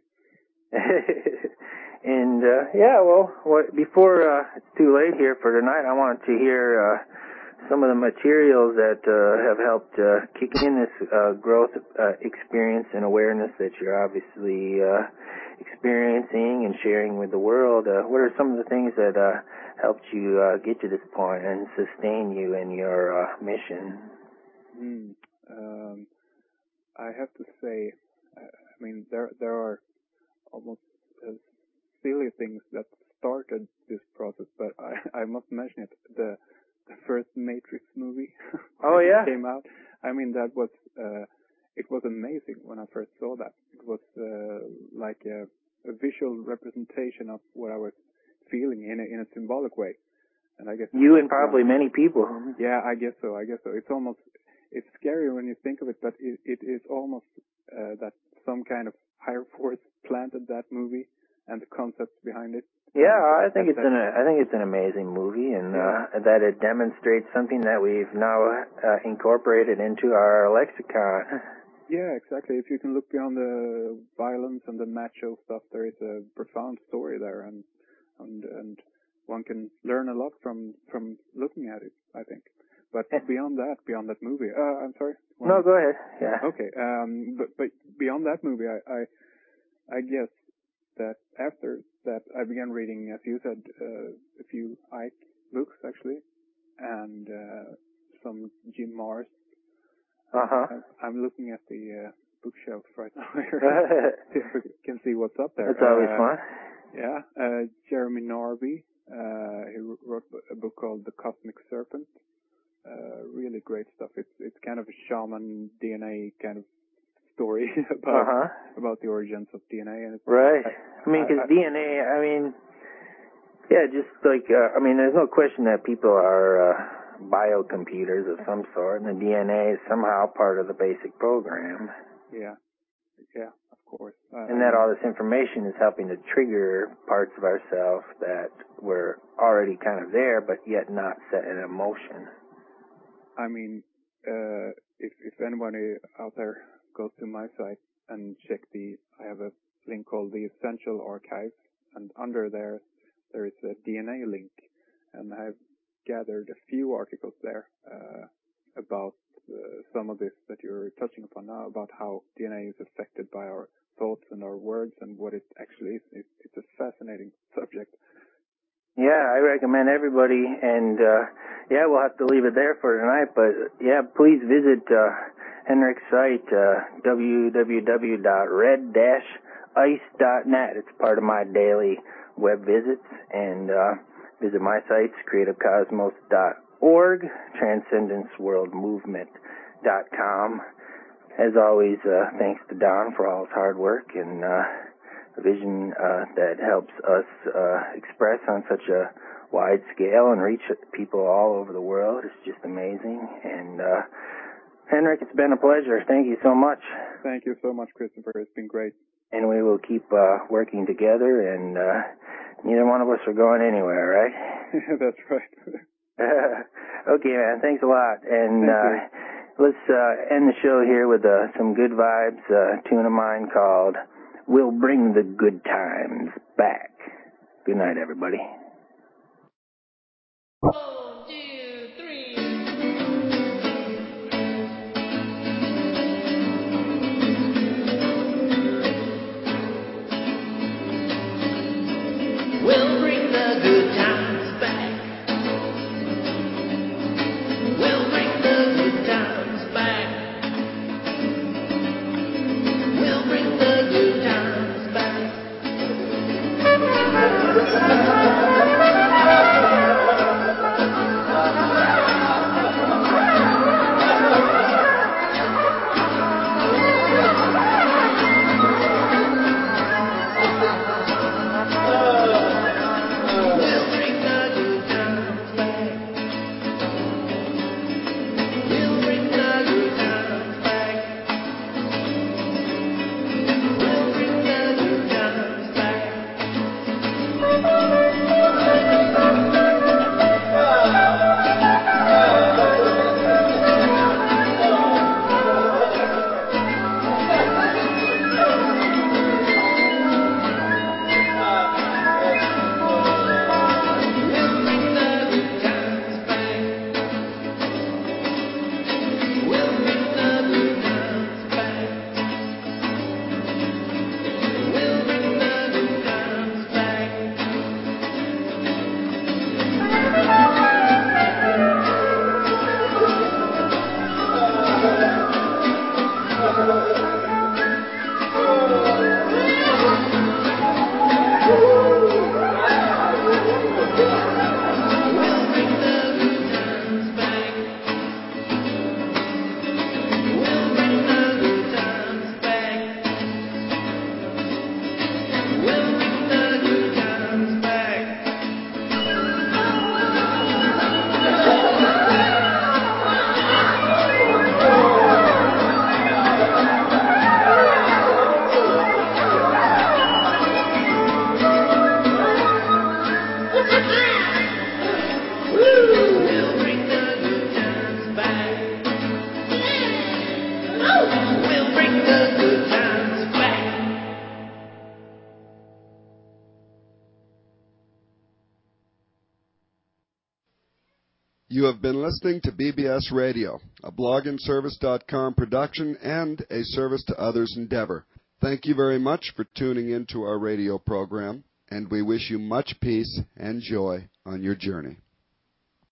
And, uh, yeah, well, what, before uh, it's too late here for tonight, I want to hear uh, some of the materials that uh, have helped uh, kick in this uh, growth uh, experience and awareness that you're obviously uh, experiencing and sharing with the world. Uh, what are some of the things that uh, helped you uh, get to this point and sustain you in your uh, mission? Mm, um, I have to say, I mean, there there are almost uh, silly things that started this process, but I, I must mention it. The the first Matrix movie oh yeah came out. I mean, that was uh, it was amazing when I first saw that. It was uh, like a, a visual representation of what I was feeling in a, in a symbolic way. And I guess you and probably uh, many people. Yeah, I guess so. I guess so. It's almost it's scary when you think of it, but it, it is almost uh, that some kind of higher force planted that movie and the concepts behind it. Yeah, I think it's an I think it's an amazing movie, and uh, that it demonstrates something that we've now uh, incorporated into our lexicon. Yeah, exactly. If you can look beyond the violence and the macho stuff, there is a profound story there, and and and one can learn a lot from from looking at it, I think. But beyond that, beyond that movie, uh, I'm sorry. One no, go ahead. Yeah. Okay. Um, but but beyond that movie, I I, I guess that after that, I began reading, as you said, uh, a few Ike books actually, and uh, some Jim Marrs. Uh huh. I'm looking at the uh, bookshelf right now. You can see what's up there. That's always uh, fun. Yeah. Uh, Jeremy Narby. Uh, he wrote a book called The Cosmic Serpent. uh, really great stuff. It's it's kind of a shaman D N A kind of story about Uh-huh. about the origins of D N A. And it's, Right. I, I mean, because I- D N A, I mean, yeah, just like, uh, I mean, there's no question that people are uh, biocomputers of some sort, and the D N A is somehow part of the basic program. Yeah, yeah, of course. Uh, And that all this information is helping to trigger parts of ourselves that were already kind of there, but yet not set in motion. I mean, uh, if if anybody out there goes to my site and check the, I have a link called the Essential Archives, and under there there is a D N A link, and I've gathered a few articles there uh, about uh, some of this that you're touching upon now, about how D N A is affected by our thoughts and our words and what it actually is. It's, it's a fascinating subject. Yeah, I recommend everybody, and uh, yeah, we'll have to leave it there for tonight, but yeah, please visit uh, Henrik's site, uh, w w w dot red dash ice dot net. It's part of my daily web visits, and uh, visit my sites, creative cosmos dot org, transcendence world movement dot com. As always, uh, thanks to Don for all his hard work and uh, a vision uh, that helps us uh, express on such a wide scale and reach people all over the world. It's just amazing. And uh, Henrik, it's been a pleasure. Thank you so much. Thank you so much, Christopher. It's been great. And we will keep uh, working together, and uh, neither one of us are going anywhere, right? That's right. Okay, man. Thanks a lot. And Thank uh, let's uh, end the show here with uh, some good vibes, uh, tune of mine called We'll Bring the Good Times Back. Good night, everybody. One, two, three. We'll bring the good times back. We'll bring the good times back. We'll bring the good times back. We'll bring the good times back. We'll bring the good times back. We'll bring the good times back. We'll bring the good times back. We'll bring the good times back. We'll bring the good times back. We'll bring the good times back. We'll bring the good times back. We'll bring the good times back. We'll bring the good times back. We'll bring the good times back. You have been listening to B B S Radio, a blog and service dot com production and a service to others endeavor. Thank you very much for tuning in to our radio program, and we wish you much peace and joy on your journey.